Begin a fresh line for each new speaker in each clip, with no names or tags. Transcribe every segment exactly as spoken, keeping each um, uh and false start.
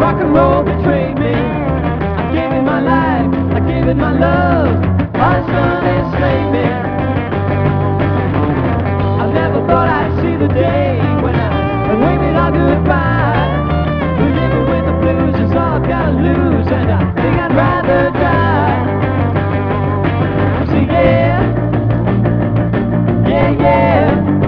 rock and roll betrayed me. I gave it my life, I gave it my love. All it's done is slay me. I never thought I'd see the day when I waved it all goodbye. Living with the blues is all I've gotta lose, and I think I'd rather die. So yeah, yeah, yeah.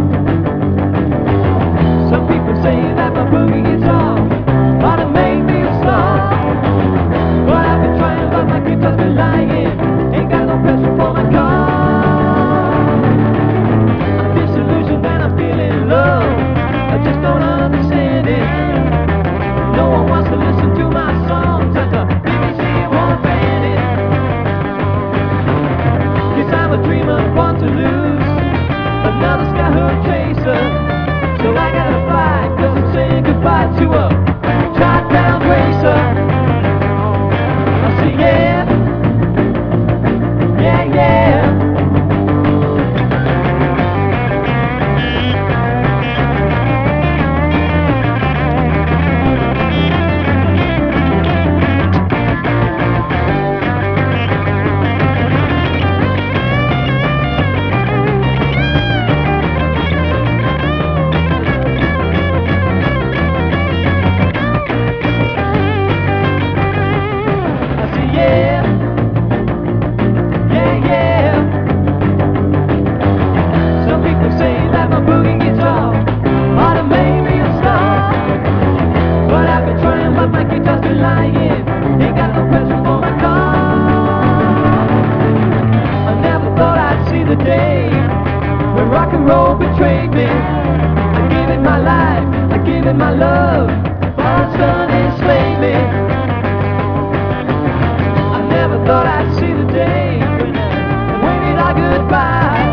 Some people say that my boogie guitar ought to make me a star, but I've been trying, but my guitar's been lying. Ain't got no petrol for my car. I'm disillusioned and I'm feeling low. I just don't understand it. No one wants to listen to my songs, and the B B C won't ban it. Cause I'm a dreamer, born to lose, another skyhook chaser. So I gotta fight, cause I'm saying goodbye to a top-down racer. I say yeah, yeah, yeah. Yeah, yeah, yeah. Some people say that my boogie guitar ought to make me a star, but I've been trying, but my guitar's been lying. Ain't got no petrol for my car. I never thought I'd see the day when rock and roll betrayed me. I gave it my life, I gave it my love. All it's done is slay me. Never thought I'd see the day when I waved our goodbye.